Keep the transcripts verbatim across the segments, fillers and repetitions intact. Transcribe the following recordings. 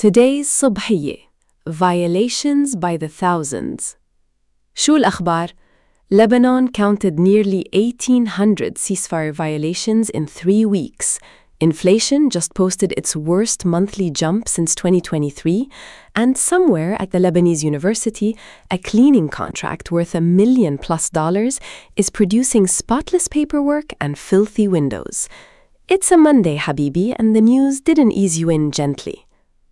Today's صبحية. Violations by the thousands. شو الأخبار؟ Lebanon counted nearly eighteen hundred ceasefire violations in three weeks. Inflation just posted its worst monthly jump since twenty twenty-three, and somewhere at the Lebanese University, a cleaning contract worth a million plus dollars is producing spotless paperwork and filthy windows. It's a Monday, Habibi, and the news didn't ease you in gently.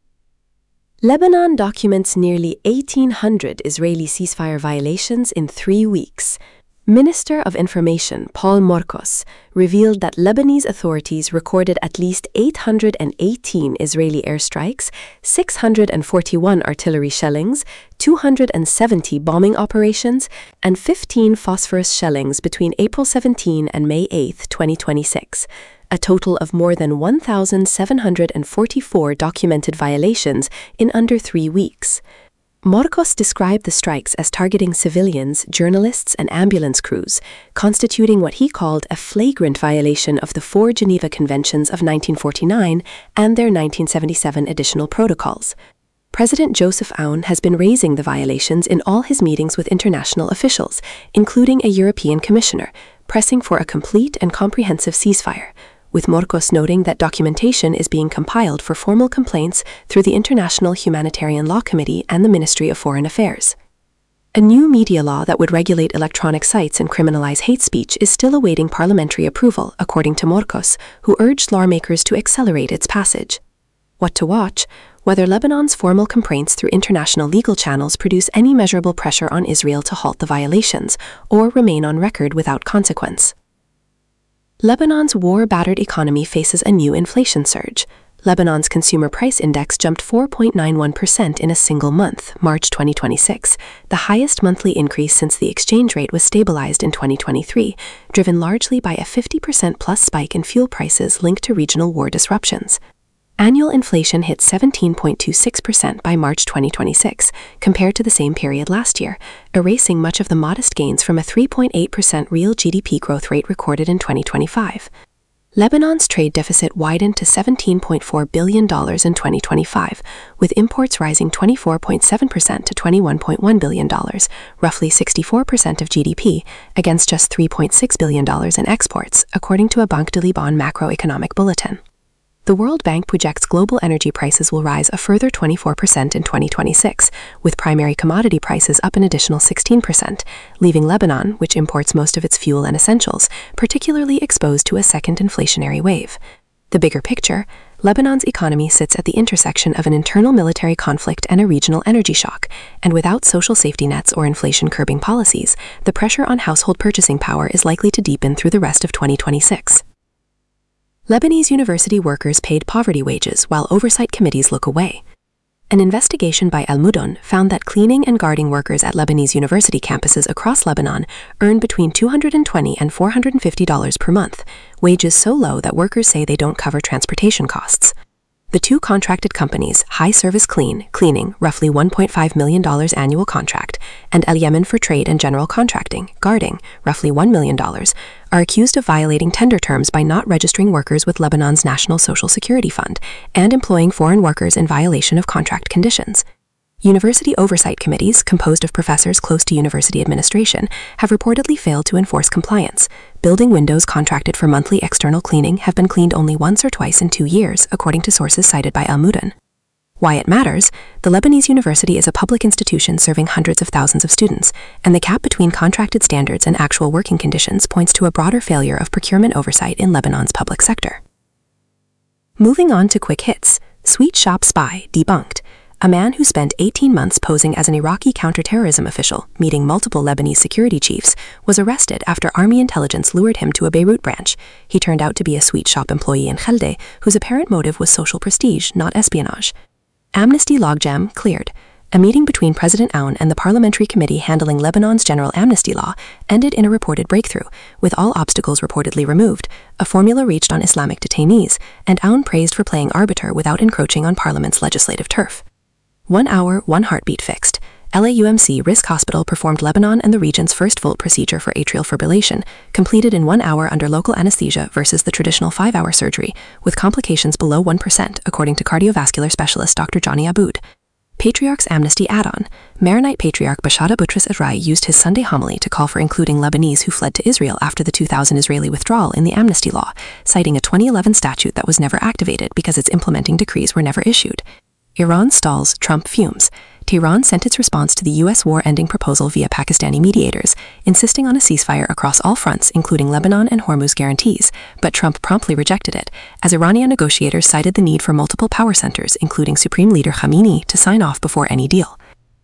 Lebanon documents nearly eighteen hundred Israeli ceasefire violations in three weeks. Minister of Information Paul Morkos revealed that Lebanese authorities recorded at least eight hundred eighteen Israeli airstrikes, six hundred forty-one artillery shellings, two hundred seventy bombing operations, and fifteen phosphorus shellings between April seventeenth and May eighth, twenty twenty-six. A total of more than one thousand seven hundred forty-four documented violations in under three weeks. Morkos described the strikes as targeting civilians, journalists, and ambulance crews, constituting what he called a flagrant violation of the four Geneva Conventions of nineteen forty-nine and their nineteen seventy-seven additional protocols. President Joseph Aoun has been raising the violations in all his meetings with international officials, including a European commissioner, pressing for a complete and comprehensive ceasefire, with Morkos noting that documentation is being compiled for formal complaints through the International Humanitarian Law Committee and the Ministry of Foreign Affairs. A new media law that would regulate electronic sites and criminalize hate speech is still awaiting parliamentary approval, according to Morkos, who urged lawmakers to accelerate its passage. What to watch? Whether Lebanon's formal complaints through international legal channels produce any measurable pressure on Israel to halt the violations, or remain on record without consequence. Lebanon's war-battered economy faces a new inflation surge. Lebanon's consumer price index jumped four point nine one percent in a single month, March twenty twenty-six, the highest monthly increase since the exchange rate was stabilized in twenty twenty-three, driven largely by a fifty percent plus spike in fuel prices linked to regional war disruptions. Annual inflation hit seventeen point two six percent by March twenty twenty-six, compared to the same period last year, erasing much of the modest gains from a three point eight percent real G D P growth rate recorded in twenty twenty-five. Lebanon's trade deficit widened to seventeen point four billion dollars in twenty twenty-five, with imports rising twenty-four point seven percent to twenty-one point one billion dollars, roughly sixty-four percent of G D P, against just three point six billion dollars in exports, according to a Banque de Liban macroeconomic bulletin. The World Bank projects global energy prices will rise a further twenty-four percent in twenty twenty-six, with primary commodity prices up an additional sixteen percent, leaving Lebanon, which imports most of its fuel and essentials, particularly exposed to a second inflationary wave. The bigger picture: Lebanon's economy sits at the intersection of an internal military conflict and a regional energy shock, and without social safety nets or inflation-curbing policies, the pressure on household purchasing power is likely to deepen through the rest of twenty twenty-six. Lebanese university workers paid poverty wages while oversight committees look away. An investigation by Al Mudon found that cleaning and guarding workers at Lebanese university campuses across Lebanon earn between two hundred twenty dollars and four hundred fifty dollars per month, wages so low that workers say they don't cover transportation costs. The two contracted companies, High Service Clean, Cleaning, roughly one point five million dollars annual contract, and Al Yemen for Trade and General Contracting, Guarding, roughly one million dollars, are accused of violating tender terms by not registering workers with Lebanon's National Social Security Fund and employing foreign workers in violation of contract conditions. University oversight committees, composed of professors close to university administration, have reportedly failed to enforce compliance. Building windows contracted for monthly external cleaning have been cleaned only once or twice in two years, according to sources cited by Al Mudon. Why it matters: the Lebanese University is a public institution serving hundreds of thousands of students, and the gap between contracted standards and actual working conditions points to a broader failure of procurement oversight in Lebanon's public sector. Moving on to quick hits: Sweet Shop Spy debunked. A man who spent eighteen months posing as an Iraqi counterterrorism official, meeting multiple Lebanese security chiefs, was arrested after army intelligence lured him to a Beirut branch. He turned out to be a sweet shop employee in Khelde, whose apparent motive was social prestige, not espionage. Amnesty logjam cleared. A meeting between President Aoun and the parliamentary committee handling Lebanon's general amnesty law ended in a reported breakthrough, with all obstacles reportedly removed, a formula reached on Islamic detainees, and Aoun praised for playing arbiter without encroaching on parliament's legislative turf. One hour, one heartbeat fixed. L A U M C Risk Hospital performed Lebanon and the region's first Volt procedure for atrial fibrillation, completed in one hour under local anesthesia versus the traditional five-hour surgery, with complications below one percent, according to cardiovascular specialist Doctor Johnny Aboud. Patriarch's Amnesty add-on. Maronite Patriarch Bashada Butros Azrai used his Sunday homily to call for including Lebanese who fled to Israel after the two thousand Israeli withdrawal in the amnesty law, citing a twenty eleven statute that was never activated because its implementing decrees were never issued. Iran stalls, Trump fumes. Tehran sent its response to the U S war-ending proposal via Pakistani mediators, insisting on a ceasefire across all fronts, including Lebanon and Hormuz guarantees, but Trump promptly rejected it, as Iranian negotiators cited the need for multiple power centers, including Supreme Leader Khamenei, to sign off before any deal.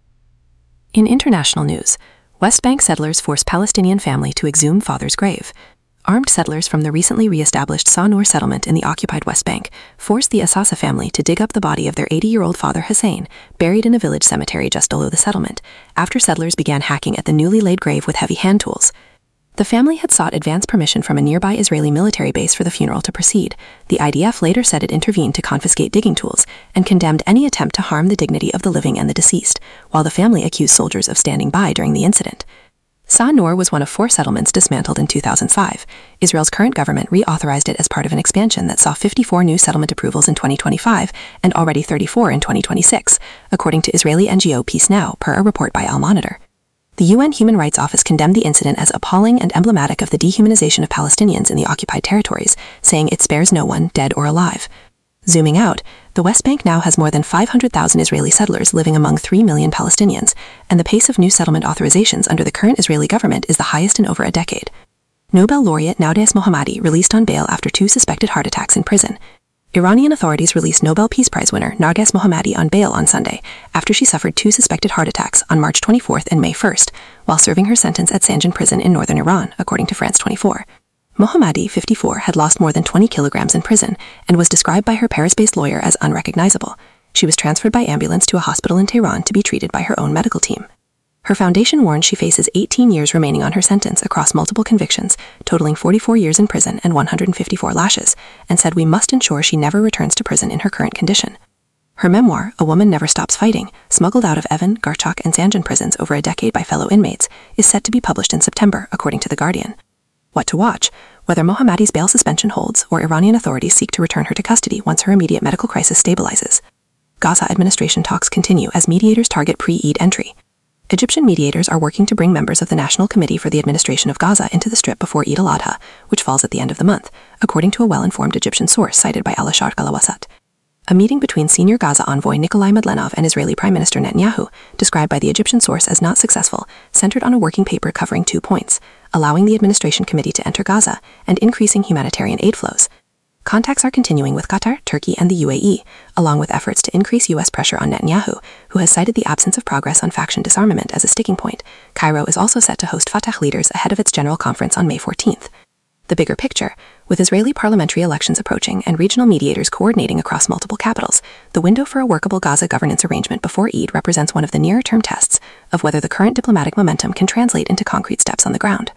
In international news, West Bank settlers force Palestinian family to exhume father's grave. Armed settlers from the recently re-established Sa-Nur settlement in the occupied West Bank forced the Assasa family to dig up the body of their eighty-year-old father Hussein, buried in a village cemetery just below the settlement, after settlers began hacking at the newly laid grave with heavy hand tools. The family had sought advance permission from a nearby Israeli military base for the funeral to proceed. The I D F later said it intervened to confiscate digging tools and condemned any attempt to harm the dignity of the living and the deceased, while the family accused soldiers of standing by during the incident. Sa-Nur was one of four settlements dismantled in two thousand five. Israel's current government reauthorized it as part of an expansion that saw fifty-four new settlement approvals in twenty twenty-five and already thirty-four in twenty twenty-six, according to Israeli N G O Peace Now, per a report by Al Monitor. The U N Human Rights Office condemned the incident as appalling and emblematic of the dehumanization of Palestinians in the occupied territories, saying it spares no one, dead or alive. Zooming out, the West Bank now has more than five hundred thousand Israeli settlers living among three million Palestinians, and the pace of new settlement authorizations under the current Israeli government is the highest in over a decade. Nobel laureate Narges Mohammadi released on bail after two suspected heart attacks in prison. Iranian authorities released Nobel Peace Prize winner Narges Mohammadi on bail on Sunday after she suffered two suspected heart attacks on March twenty-fourth and May first, while serving her sentence at Sanjan prison in northern Iran, according to France twenty-four. Mohammadi, fifty-four, had lost more than twenty kilograms in prison and was described by her Paris-based lawyer as unrecognizable. She was transferred by ambulance to a hospital in Tehran to be treated by her own medical team. Her foundation warned she faces eighteen years remaining on her sentence across multiple convictions, totaling forty-four years in prison and one hundred fifty-four lashes, and said we must ensure she never returns to prison in her current condition. Her memoir, A Woman Never Stops Fighting, smuggled out of Evin, Garchak, and Sanjan prisons over a decade by fellow inmates, is set to be published in September, according to The Guardian. What to watch: whether Mohammadi's bail suspension holds or Iranian authorities seek to return her to custody once her immediate medical crisis stabilizes. Gaza administration talks continue as mediators target pre-Eid entry. Egyptian mediators are working to bring members of the National Committee for the Administration of Gaza into the Strip before Eid al-Adha, which falls at the end of the month, according to a well-informed Egyptian source cited by Al-Sharq al-Awsat. A meeting between senior Gaza envoy Nikolai Madlenov and Israeli Prime Minister Netanyahu, described by the Egyptian source as not successful, centered on a working paper covering two points: allowing the Administration Committee to enter Gaza and increasing humanitarian aid flows. Contacts are continuing with Qatar, Turkey, and the U A E, along with efforts to increase U S pressure on Netanyahu, who has cited the absence of progress on faction disarmament as a sticking point. Cairo is also set to host Fatah leaders ahead of its general conference on May fourteenth. The bigger picture: with Israeli parliamentary elections approaching and regional mediators coordinating across multiple capitals, the window for a workable Gaza governance arrangement before Eid represents one of the nearer-term tests of whether the current diplomatic momentum can translate into concrete steps on the ground.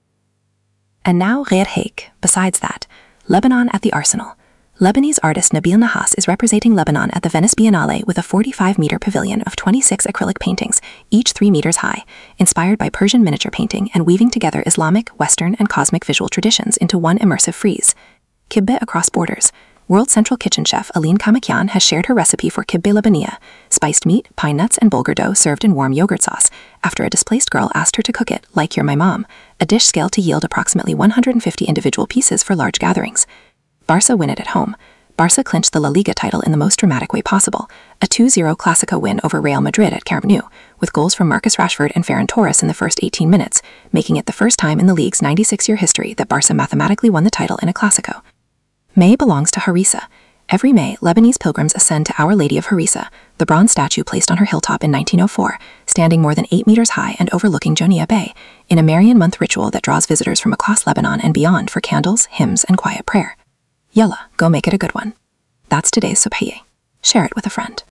And now Ghair Haik. Besides that, Lebanon at the Arsenal. Lebanese artist Nabil Nahas is representing Lebanon at the Venice Biennale with a forty-five meter pavilion of twenty-six acrylic paintings, each three meters high, inspired by Persian miniature painting and weaving together Islamic, Western, and cosmic visual traditions into one immersive frieze. Kibbeh across borders. World Central Kitchen chef Aline Kamakian has shared her recipe for kibbeh Lebaniya, spiced meat, pine nuts, and bulgur dough served in warm yogurt sauce, after a displaced girl asked her to cook it, like You're My Mom, a dish scaled to yield approximately one hundred fifty individual pieces for large gatherings. Barca win it at home. Barca clinched the La Liga title in the most dramatic way possible, a two zero Clásico win over Real Madrid at Camp Nou, with goals from Marcus Rashford and Ferran Torres in the first eighteen minutes, making it the first time in the league's ninety-six year history that Barca mathematically won the title in a Clásico. May belongs to Harissa. Every May, Lebanese pilgrims ascend to Our Lady of Harissa, the bronze statue placed on her hilltop in nineteen oh four, standing more than eight meters high and overlooking Jonia Bay, in a Marian month ritual that draws visitors from across Lebanon and beyond for candles, hymns, and quiet prayer. Yalla, go make it a good one. That's today's Subhiye. Share it with a friend.